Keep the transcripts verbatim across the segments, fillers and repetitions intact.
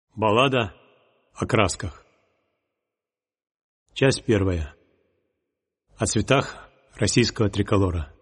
Баллада о красках. Часть первая. О цветах российского триколора.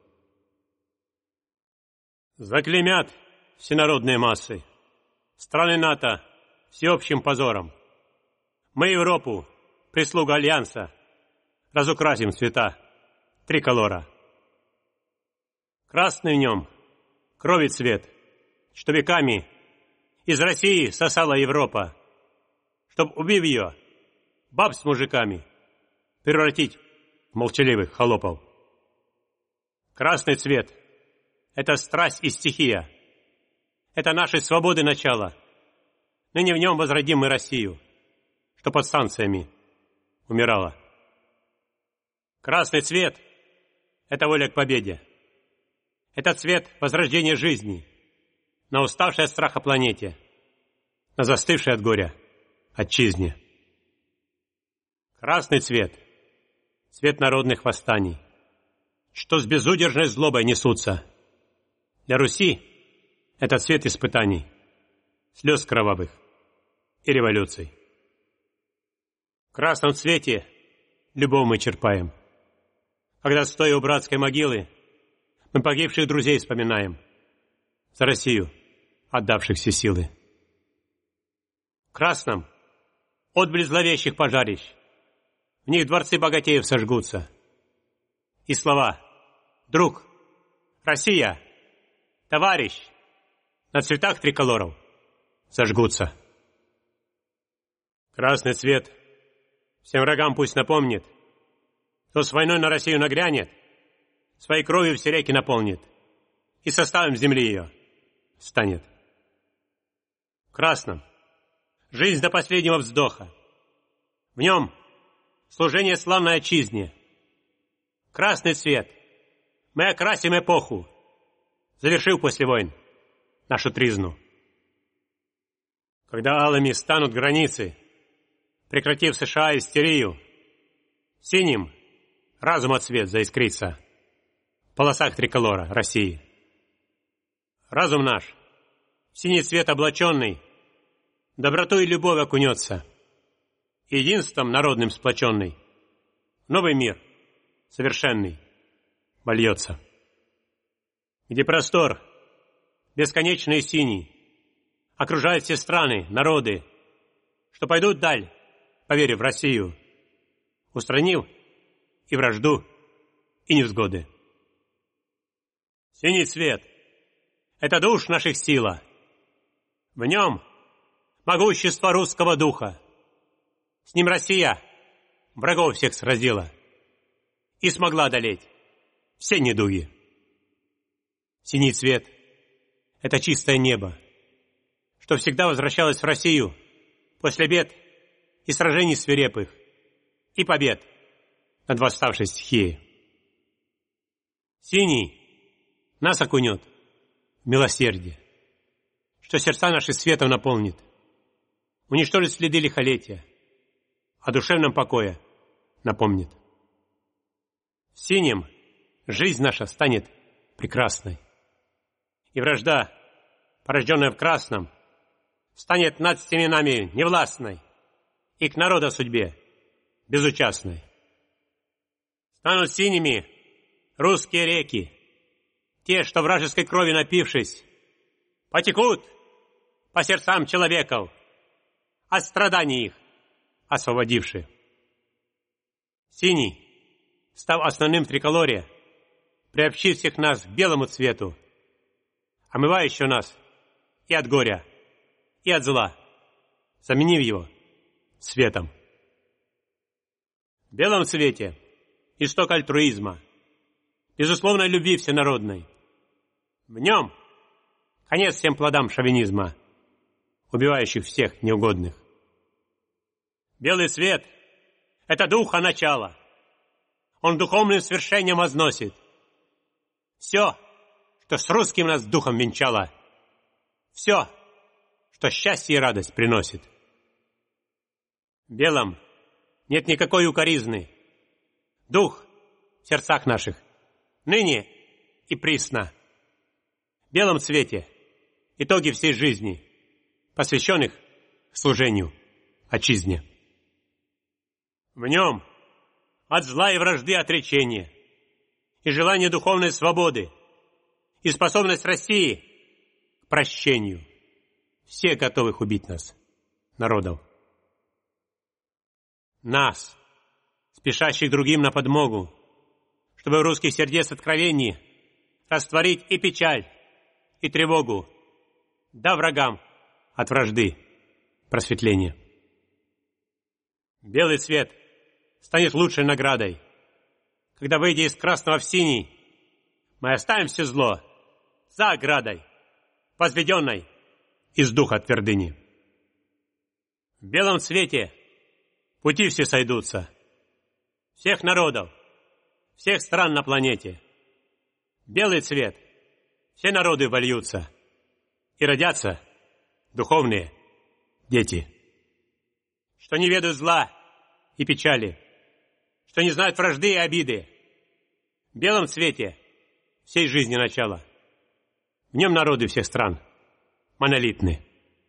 Заклеймят всенародные массы страны НАТО всеобщим позором. Мы Европу, прислуга Альянса, разукрасим цвета триколора. Красный в нем крови цвет, что веками из России сосала Европа, чтоб, убив ее, баб с мужиками превратить в молчаливых холопов. Красный цвет — это страсть и стихия, это нашей свободы начало. Ныне в нем возродим мы Россию, что под станциями умирала. Красный цвет — это воля к победе, это цвет возрождения жизни на уставшей от страха планете, на застывшей от горя отчизне. Красный цвет — цвет народных восстаний, что с безудержной злобой несутся. Для Руси это цвет испытаний, слез кровавых и революций. В красном цвете любовь мы черпаем, когда, стоя у братской могилы, мы погибших друзей вспоминаем, за Россию отдавших все силы. В красном отблеск зловещих пожарищ, в них дворцы богатеев сожгутся. И слова «Друг», «Россия», «Товарищ» на цветах триколоров зажгутся. Красный цвет всем врагам пусть напомнит, кто с войной на Россию нагрянет, своей кровью все реки наполнит и составом земли ее станет. В красном жизнь до последнего вздоха, в нем служение славной отчизне. Красный цвет мы окрасим эпоху, завершив после войн нашу тризну. Когда алыми станут границы, прекратив США истерию, синим разума цвет заискрится в полосах триколора России. Разум наш, в синий цвет облаченный, доброту и любовь окунется, единством народным сплоченный, новый мир, совершенный, вольется. Где простор, бесконечный и синий, окружает все страны, народы, что пойдут даль, поверив в Россию, устранив и вражду, и невзгоды. Синий цвет — это душ наших сила, в нем могущество русского духа. С ним Россия врагов всех сразила и смогла одолеть все недуги. Синий цвет — это чистое небо, что всегда возвращалось в Россию после бед и сражений свирепых и побед над восставшей стихией. Синий нас окунет в милосердие, что сердца наши светом наполнит, уничтожит следы лихолетия, о душевном покое напомнит. В синем жизнь наша станет прекрасной, и вражда, порожденная в красном, станет над стеменами невластной и к народу судьбе безучастной. Станут синими русские реки, те, что вражеской крови напившись, потекут по сердцам человеков, от страданий их освободивши. Синий, став основным в триколоре, приобщив всех нас к белому цвету, омывающего нас и от горя, и от зла, заменив его светом. В белом цвете исток альтруизма, безусловной любви всенародной. В нем конец всем плодам шовинизма, убивающих всех неугодных. Белый цвет — это духа начала. Он духовным свершением возносит все, что с русским нас духом венчало, все, что счастье и радость приносит. В белом нет никакой укоризны. Дух в сердцах наших ныне и присно. В белом цвете итоги всей жизни, посвященных служению отчизне. В нем от зла и вражды отречение, и желание духовной свободы, и способность России к прощению. Все готовых убить нас, народов. Нас, спешащих другим на подмогу, чтобы в русских сердец откровений растворить и печаль, и тревогу, да врагам от вражды просветление. Белый цвет станет лучшей наградой, когда, выйдя из красного в синий, мы оставим все зло за оградой, возведенной из духа твердыни. В белом цвете пути все сойдутся, всех народов, всех стран на планете. Белый цвет, все народы вольются, и родятся духовные дети, что не ведают зла и печали, что не знают вражды и обиды. В белом цвете всей жизни начало. В нем народы всех стран монолитны.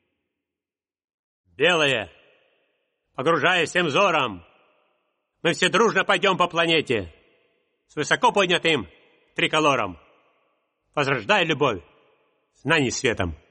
Белое, погружая всем взором, мы все дружно пойдем по планете с высоко поднятым триколором, возрождая любовь знаний светом.